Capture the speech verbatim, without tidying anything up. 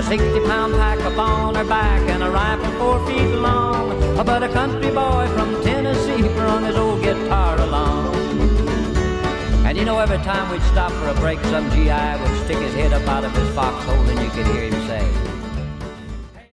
sixty pound pack up on her back and a rifle four feet long. But a country boy from Tennessee brung his old guitar along. And you know, every time we'd stop for a break, some G I would stick his head up out of his foxhole and you could hear him say,